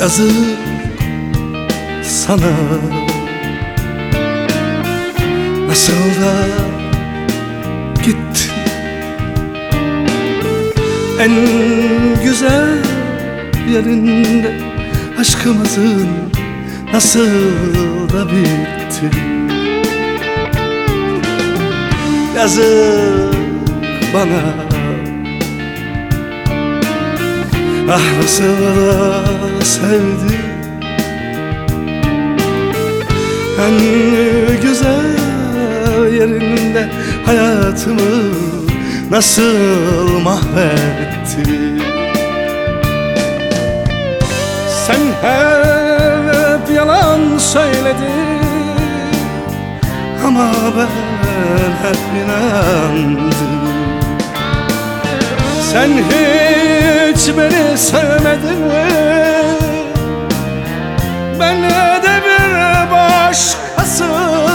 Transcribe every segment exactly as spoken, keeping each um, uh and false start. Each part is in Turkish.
Yazık sana, nasıl da gittin. En güzel yerinde aşkımızın nasıl da bitti. Yazık bana, ah nasıl da sevdim. En güzel yerinde hayatımı nasıl mahvetti. Sen hep yalan söyledin ama ben hep inandım. Sen hiç beni sevmedin mi? Ben de bir başkasını.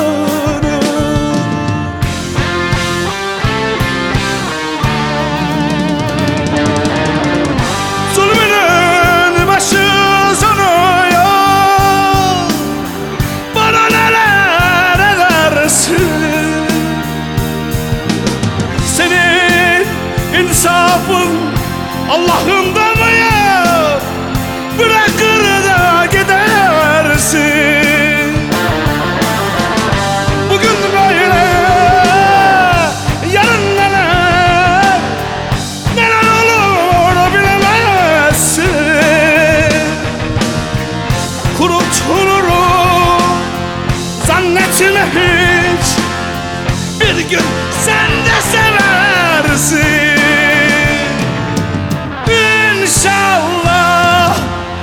Zulmünün başı sonu yok, bana neler edersin. Senin insafın Allah'ımda mı yok? Bırakır da gidersin. Bugün böyle, yarın neler, neler olur bilemezsin. Kurutulurum zannetme hiç, bir gün sen de seversin. İnşallah,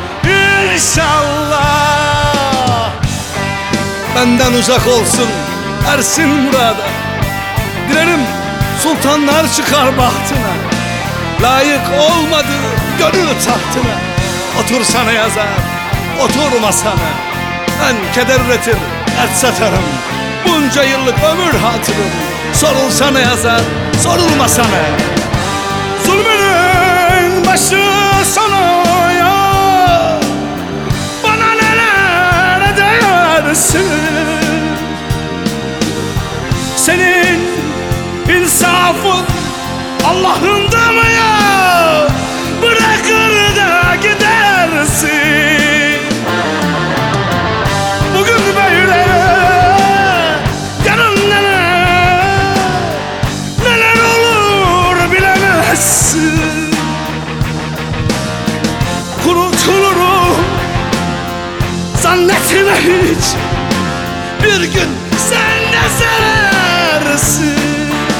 inşallah benden uzak olsun ersin murada. Dilerim sultanlar çıkar bahtına, layık olmadı gönül tahtına. Otur sana yazar, otur masana, ben keder üretir, dert satarım. Bunca yıllık ömür hatırım, sorulsana yazar, sorulmasana. Zulmünün başı sonu yok, bana neler edersin. Senin insafın Allah'ında mı yok? Bırakır da gidersin. Bugün böyle, yarın neler, neler olur bilemezsin. Kurutulurum zannetme hiç, bir gün sen de seversin.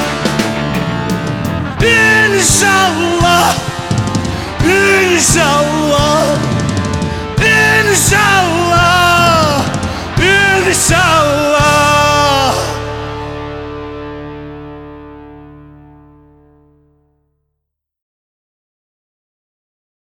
İnşallah, inşallah